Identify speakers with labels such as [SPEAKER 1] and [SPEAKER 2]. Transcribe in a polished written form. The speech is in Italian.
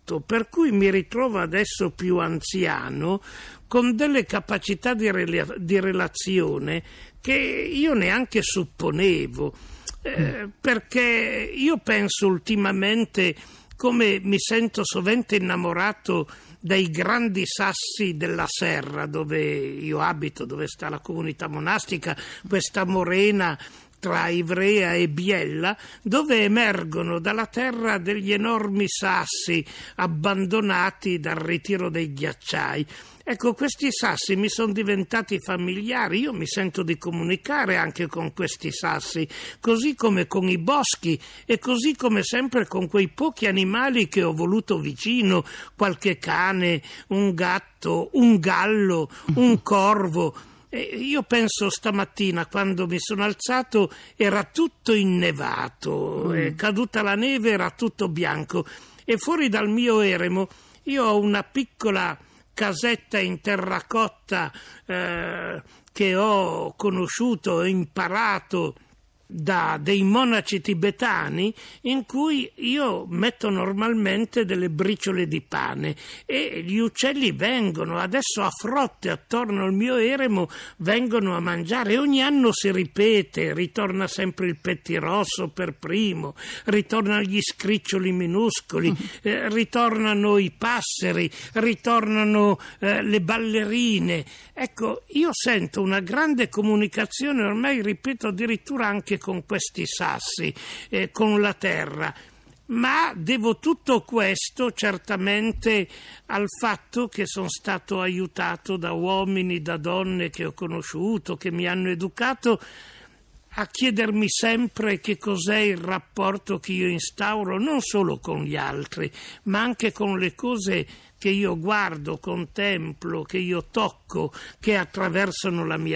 [SPEAKER 1] evoluto, per cui mi ritrovo adesso più anziano, con delle capacità di relazione che io neanche supponevo, perché io penso ultimamente, come mi sento sovente innamorato dai grandi sassi della serra dove io abito, dove sta la comunità monastica, questa morena tra Ivrea e Biella, dove emergono dalla terra degli enormi sassi abbandonati dal ritiro dei ghiacciai. Ecco, questi sassi mi sono diventati familiari, io mi sento di comunicare anche con questi sassi, così come con i boschi e così come sempre con quei pochi animali che ho voluto vicino, qualche cane, un gatto, un gallo, un corvo. Io penso stamattina, quando mi sono alzato, era tutto innevato, è caduta la neve, era tutto bianco, e fuori dal mio eremo io ho una piccola casetta in terracotta che ho conosciuto e imparato da dei monaci tibetani, in cui io metto normalmente delle briciole di pane e gli uccelli vengono adesso a frotte attorno al mio eremo, vengono a mangiare, e ogni anno si ripete, ritorna sempre il pettirosso per primo, ritornano gli scriccioli minuscoli, ritornano i passeri, ritornano le ballerine. Ecco, io sento una grande comunicazione, ormai ripeto addirittura anche con questi sassi, con la terra, ma devo tutto questo certamente al fatto che sono stato aiutato da uomini, da donne che ho conosciuto, che mi hanno educato a chiedermi sempre che cos'è il rapporto che io instauro non solo con gli altri, ma anche con le cose che io guardo, contemplo, che io tocco, che attraversano la mia